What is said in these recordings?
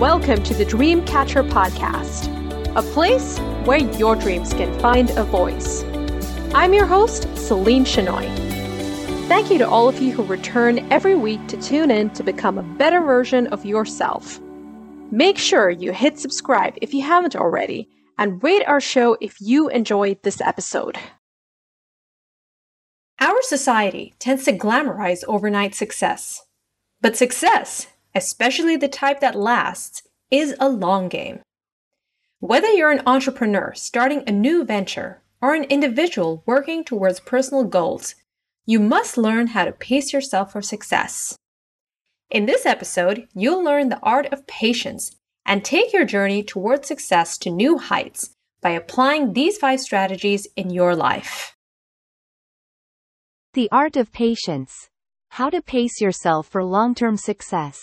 welcome to the Dreamcatcher Podcast, a place where your dreams can find a voice. I'm your host, Celine Chenoy. Thank you to all of you who return every week to tune in to become a better version of yourself. Make sure you hit subscribe if you haven't already, and rate our show if you enjoyed this episode. Our society tends to glamorize overnight success. But success, especially the type that lasts, is a long game. Whether you're an entrepreneur starting a new venture or an individual working towards personal goals, you must learn how to pace yourself for success. In this episode, you'll learn the art of patience and take your journey towards success to new heights by applying these 5 strategies in your life. The art of patience. How to pace yourself for long-term success.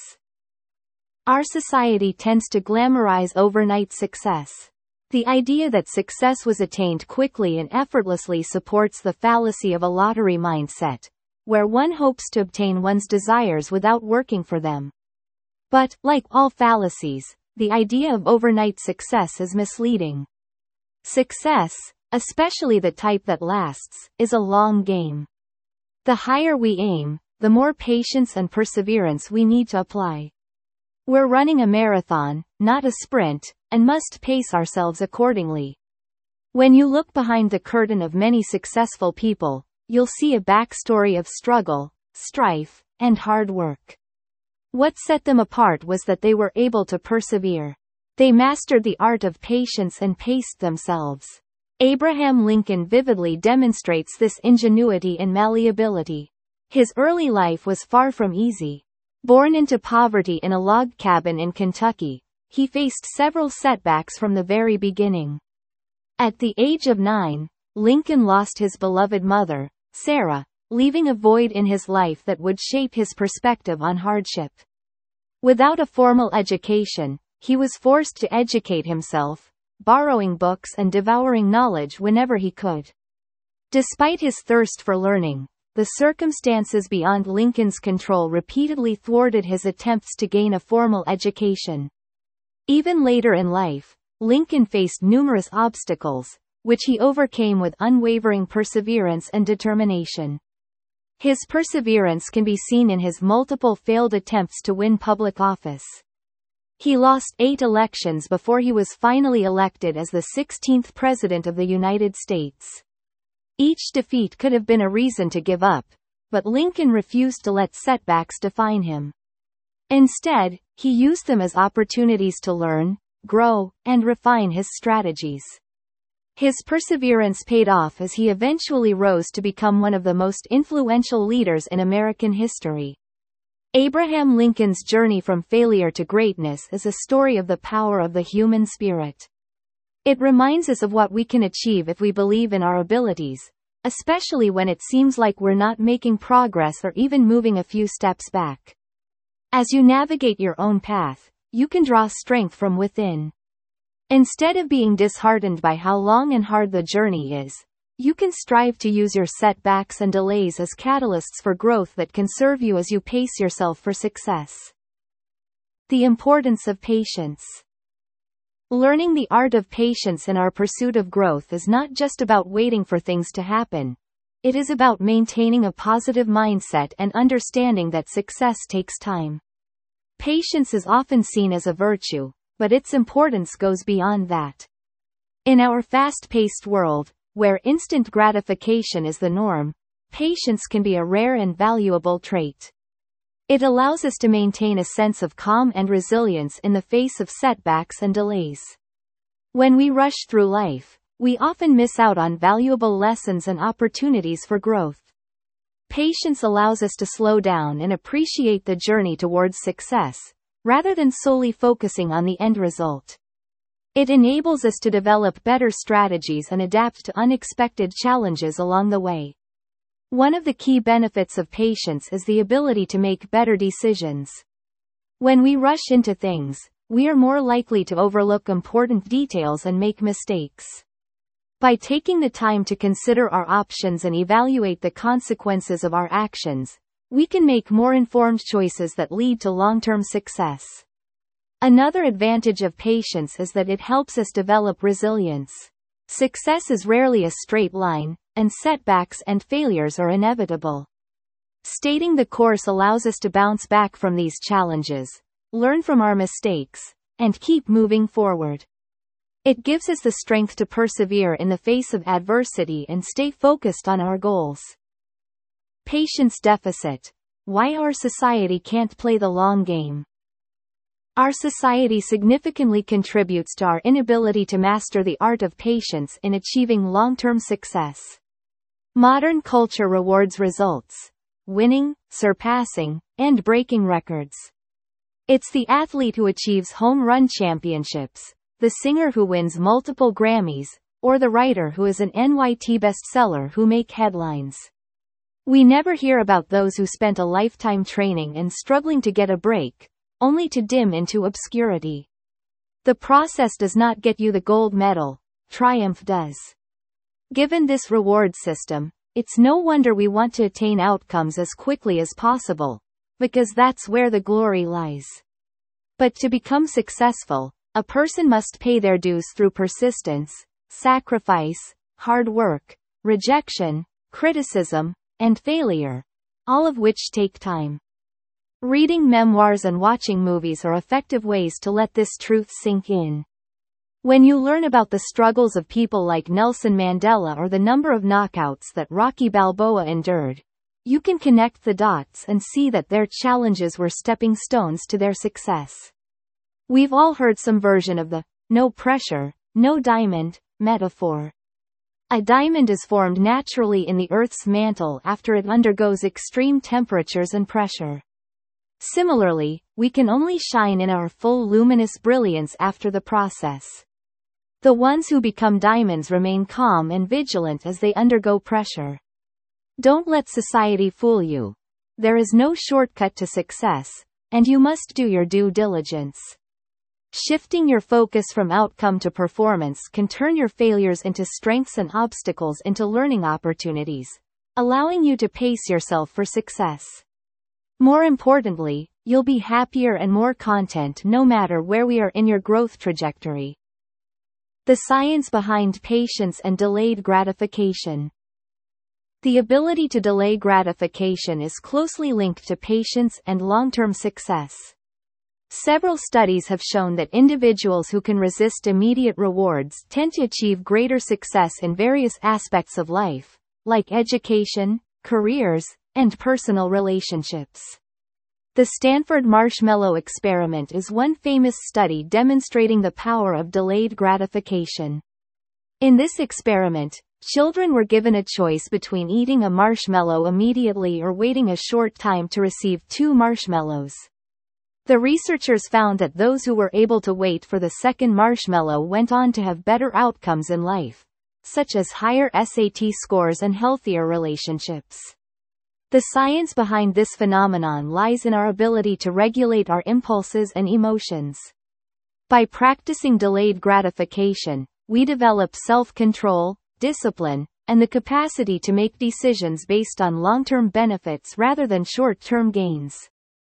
Our society tends to glamorize overnight success. The idea that success was attained quickly and effortlessly supports the fallacy of a lottery mindset, where one hopes to obtain one's desires without working for them. But, like all fallacies, the idea of overnight success is misleading. Success, especially the type that lasts, is a long game. The higher we aim, the more patience and perseverance we need to apply. We're running a marathon, not a sprint, and must pace ourselves accordingly. When you look behind the curtain of many successful people, you'll see a backstory of struggle, strife, and hard work. What set them apart was that they were able to persevere. They mastered the art of patience and paced themselves. Abraham Lincoln vividly demonstrates this ingenuity and malleability. His early life was far from easy. Born into poverty in a log cabin in Kentucky, he faced several setbacks from the very beginning. At the age of 9, Lincoln lost his beloved mother, Sarah, leaving a void in his life that would shape his perspective on hardship. Without a formal education, he was forced to educate himself, borrowing books and devouring knowledge whenever he could. Despite his thirst for learning, the circumstances beyond Lincoln's control repeatedly thwarted his attempts to gain a formal education. Even later in life, Lincoln faced numerous obstacles, which he overcame with unwavering perseverance and determination. His perseverance can be seen in his multiple failed attempts to win public office. He lost 8 elections before he was finally elected as the 16th President of the United States. Each defeat could have been a reason to give up, but Lincoln refused to let setbacks define him. Instead, he used them as opportunities to learn, grow, and refine his strategies. His perseverance paid off as he eventually rose to become one of the most influential leaders in American history. Abraham Lincoln's journey from failure to greatness is a story of the power of the human spirit. It reminds us of what we can achieve if we believe in our abilities, especially when it seems like we're not making progress or even moving a few steps back. As you navigate your own path, you can draw strength from within. Instead of being disheartened by how long and hard the journey is, you can strive to use your setbacks and delays as catalysts for growth that can serve you as you pace yourself for success. The importance of patience. Learning the art of patience in our pursuit of growth is not just about waiting for things to happen. It is about maintaining a positive mindset and understanding that success takes time. Patience is often seen as a virtue, but its importance goes beyond that. In our fast-paced world, where instant gratification is the norm, patience can be a rare and valuable trait. It allows us to maintain a sense of calm and resilience in the face of setbacks and delays. When we rush through life, we often miss out on valuable lessons and opportunities for growth. Patience allows us to slow down and appreciate the journey towards success, rather than solely focusing on the end result. It enables us to develop better strategies and adapt to unexpected challenges along the way. One of the key benefits of patience is the ability to make better decisions. When we rush into things, we are more likely to overlook important details and make mistakes. By taking the time to consider our options and evaluate the consequences of our actions, we can make more informed choices that lead to long-term success. Another advantage of patience is that it helps us develop resilience. Success is rarely a straight line, and setbacks and failures are inevitable. Stating the course allows us to bounce back from these challenges, learn from our mistakes, and keep moving forward. It gives us the strength to persevere in the face of adversity and stay focused on our goals. Patience deficit. Why our society can't play the long game. Our society significantly contributes to our inability to master the art of patience in achieving long-term success. Modern culture rewards results, winning, surpassing, and breaking records. It's the athlete who achieves home run championships, the singer who wins multiple Grammys, or the writer who is an NYT bestseller who make headlines. We never hear about those who spent a lifetime training and struggling to get a break, only to dim into obscurity. The process does not get you the gold medal, triumph does. Given this reward system, it's no wonder we want to attain outcomes as quickly as possible, because that's where the glory lies. But to become successful, a person must pay their dues through persistence, sacrifice, hard work, rejection, criticism, and failure, all of which take time. Reading memoirs and watching movies are effective ways to let this truth sink in. When you learn about the struggles of people like Nelson Mandela or the number of knockouts that Rocky Balboa endured, you can connect the dots and see that their challenges were stepping stones to their success. We've all heard some version of the "no pressure, no diamond" metaphor. A diamond is formed naturally in the Earth's mantle after it undergoes extreme temperatures and pressure. Similarly, we can only shine in our full luminous brilliance after the process. The ones who become diamonds remain calm and vigilant as they undergo pressure. Don't let society fool you. There is no shortcut to success, and you must do your due diligence. Shifting your focus from outcome to performance can turn your failures into strengths and obstacles into learning opportunities, allowing you to pace yourself for success. More importantly, you'll be happier and more content no matter where we are in your growth trajectory. The science behind patience and delayed gratification. The ability to delay gratification is closely linked to patience and long-term success. Several studies have shown that individuals who can resist immediate rewards tend to achieve greater success in various aspects of life, like education, careers, and personal relationships. The Stanford Marshmallow Experiment is one famous study demonstrating the power of delayed gratification. In this experiment, children were given a choice between eating a marshmallow immediately or waiting a short time to receive 2 marshmallows. The researchers found that those who were able to wait for the second marshmallow went on to have better outcomes in life, such as higher SAT scores and healthier relationships. The science behind this phenomenon lies in our ability to regulate our impulses and emotions. By practicing delayed gratification, we develop self-control, discipline, and the capacity to make decisions based on long-term benefits rather than short-term gains.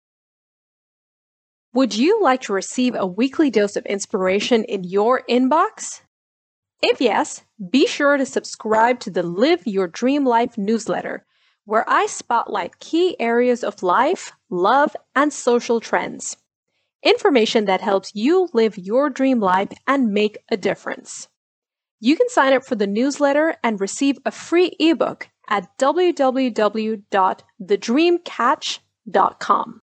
Would you like to receive a weekly dose of inspiration in your inbox? If yes, be sure to subscribe to the Live Your Dream Life newsletter, where I spotlight key areas of life, love, and social trends. Information that helps you live your dream life and make a difference. You can sign up for the newsletter and receive a free ebook at www.thedreamcatch.com.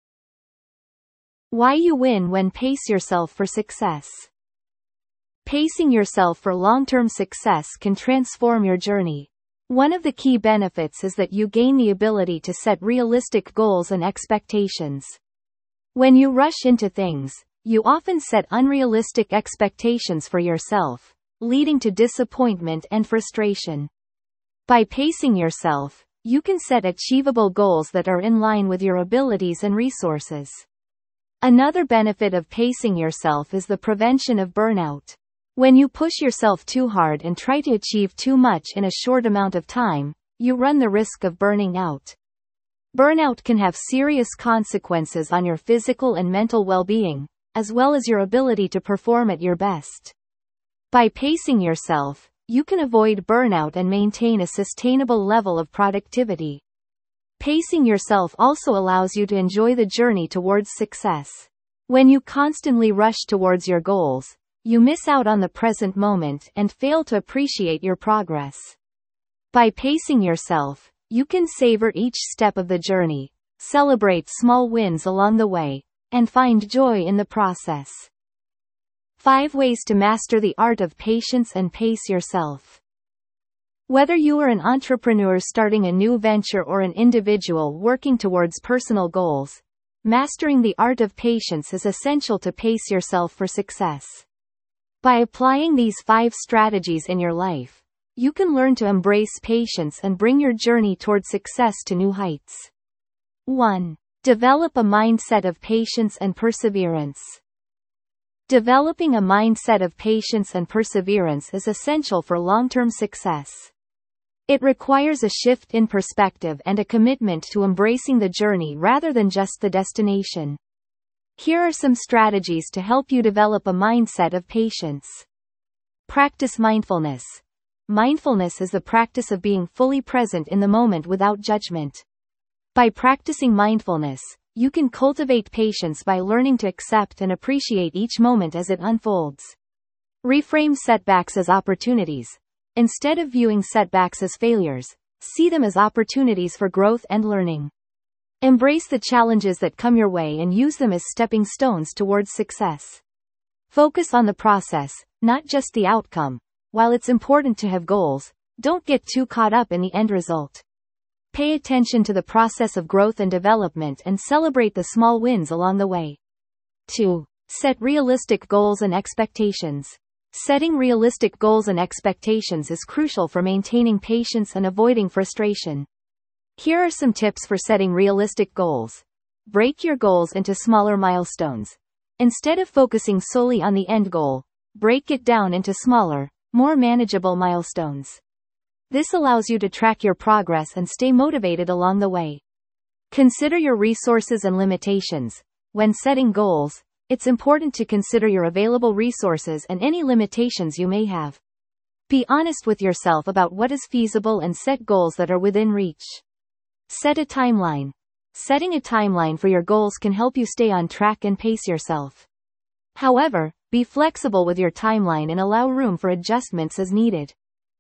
Why you win when pace yourself for success. Pacing yourself for long-term success can transform your journey. One of the key benefits is that you gain the ability to set realistic goals and expectations. When you rush into things, you often set unrealistic expectations for yourself, leading to disappointment and frustration. By pacing yourself, you can set achievable goals that are in line with your abilities and resources. Another benefit of pacing yourself is the prevention of burnout. When you push yourself too hard and try to achieve too much in a short amount of time, you run the risk of burning out. Burnout can have serious consequences on your physical and mental well-being, as well as your ability to perform at your best. By pacing yourself, you can avoid burnout and maintain a sustainable level of productivity. Pacing yourself also allows you to enjoy the journey towards success. When you constantly rush towards your goals, you miss out on the present moment and fail to appreciate your progress. By pacing yourself, you can savor each step of the journey, celebrate small wins along the way, and find joy in the process. 5 ways to master the art of patience and pace yourself. Whether you are an entrepreneur starting a new venture or an individual working towards personal goals, mastering the art of patience is essential to pace yourself for success. By applying these 5 strategies in your life, you can learn to embrace patience and bring your journey toward success to new heights. 1. Develop a mindset of patience and perseverance. Developing a mindset of patience and perseverance is essential for long-term success. It requires a shift in perspective and a commitment to embracing the journey rather than just the destination. Here are some strategies to help you develop a mindset of patience. Practice mindfulness. Mindfulness is the practice of being fully present in the moment without judgment. By practicing mindfulness, you can cultivate patience by learning to accept and appreciate each moment as it unfolds. Reframe setbacks as opportunities. Instead of viewing setbacks as failures, see them as opportunities for growth and learning. Embrace the challenges that come your way and use them as stepping stones towards success. Focus on the process, not just the outcome. While it's important to have goals, don't get too caught up in the end result. Pay attention to the process of growth and development and celebrate the small wins along the way. 2. Set realistic goals and expectations. Setting realistic goals and expectations is crucial for maintaining patience and avoiding frustration. Here are some tips for setting realistic goals. Break your goals into smaller milestones. Instead of focusing solely on the end goal, break it down into smaller, more manageable milestones. This allows you to track your progress and stay motivated along the way. Consider your resources and limitations. When setting goals, it's important to consider your available resources and any limitations you may have. Be honest with yourself about what is feasible and set goals that are within reach. Set a timeline. Setting a timeline for your goals can help you stay on track and pace yourself. However, be flexible with your timeline and allow room for adjustments as needed.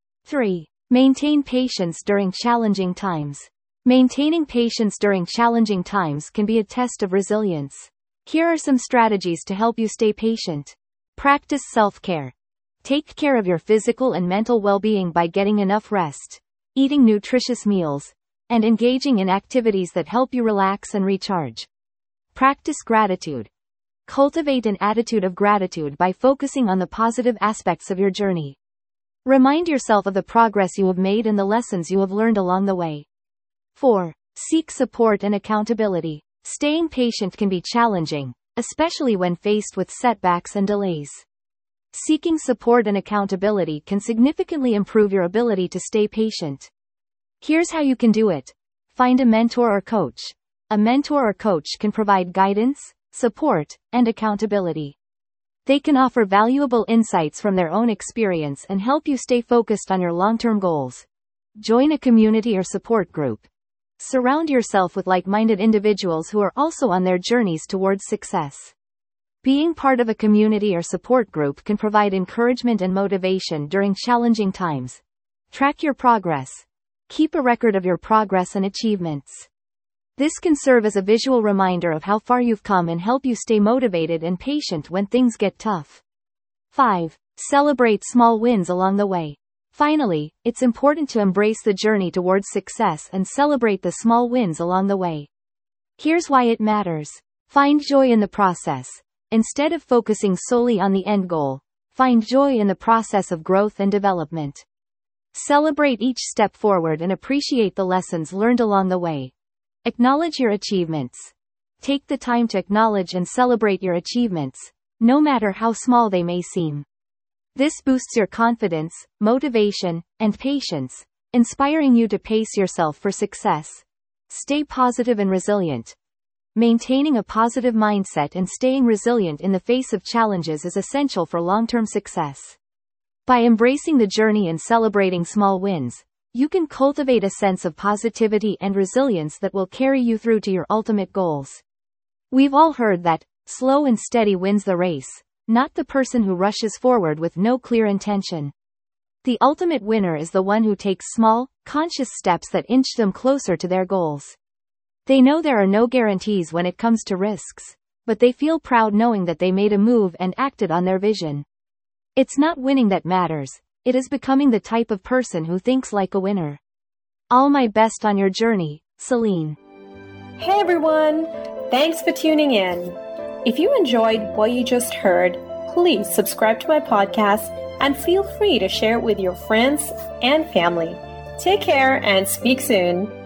3. Maintain patience during challenging times. Maintaining patience during challenging times can be a test of resilience. Here are some strategies to help you stay patient. Practice self-care. Take care of your physical and mental well-being by getting enough rest, eating nutritious meals, and engaging in activities that help you relax and recharge. Practice gratitude. Cultivate an attitude of gratitude by focusing on the positive aspects of your journey. Remind yourself of the progress you have made and the lessons you have learned along the way. 4. Seek support and accountability. Staying patient can be challenging, especially when faced with setbacks and delays. Seeking support and accountability can significantly improve your ability to stay patient. Here's how you can do it. Find a mentor or coach. A mentor or coach can provide guidance, support, and accountability. They can offer valuable insights from their own experience and help you stay focused on your long-term goals. Join a community or support group. Surround yourself with like-minded individuals who are also on their journeys towards success. Being part of a community or support group can provide encouragement and motivation during challenging times. Track your progress. Keep a record of your progress and achievements. This can serve as a visual reminder of how far you've come and help you stay motivated and patient when things get tough. 5. Celebrate small wins along the way. Finally, it's important to embrace the journey towards success and celebrate the small wins along the way. Here's why it matters. Find joy in the process. Instead of focusing solely on the end goal, find joy in the process of growth and development. Celebrate each step forward and appreciate the lessons learned along the way. Acknowledge your achievements. Take the time to acknowledge and celebrate your achievements, no matter how small they may seem. This boosts your confidence, motivation, and patience, inspiring you to pace yourself for success. Stay positive and resilient. Maintaining a positive mindset and staying resilient in the face of challenges is essential for long-term success. By embracing the journey and celebrating small wins, you can cultivate a sense of positivity and resilience that will carry you through to your ultimate goals. We've all heard that, slow and steady wins the race, not the person who rushes forward with no clear intention. The ultimate winner is the one who takes small, conscious steps that inch them closer to their goals. They know there are no guarantees when it comes to risks, but they feel proud knowing that they made a move and acted on their vision. It's not winning that matters, it is becoming the type of person who thinks like a winner. All my best on your journey, Celine. Hey everyone! Thanks for tuning in. If you enjoyed what you just heard, please subscribe to my podcast and feel free to share it with your friends and family. Take care and speak soon.